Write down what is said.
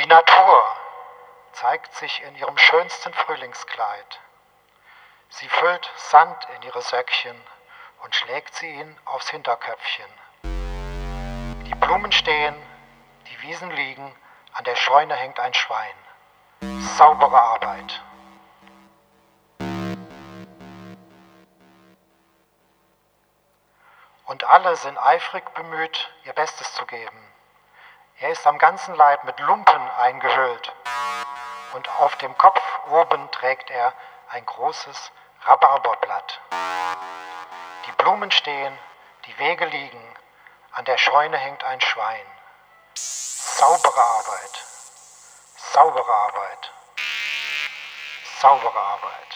Die Natur zeigt sich in ihrem schönsten Frühlingskleid. Sie füllt Sand in ihre Söckchen und schlägt sie ihn aufs Hinterköpfchen. Die Blumen stehen, die Wiesen liegen, an der Scheune hängt ein Schwein. Saubere Arbeit. Und alle sind eifrig bemüht, ihr Bestes zu geben. Er ist am ganzen Leib mit Lumpen eingehüllt und auf dem Kopf oben trägt er ein großes Rhabarberblatt. Die Blumen stehen, die Wege liegen, an der Scheune hängt ein Schwein. Saubere Arbeit, saubere Arbeit, saubere Arbeit.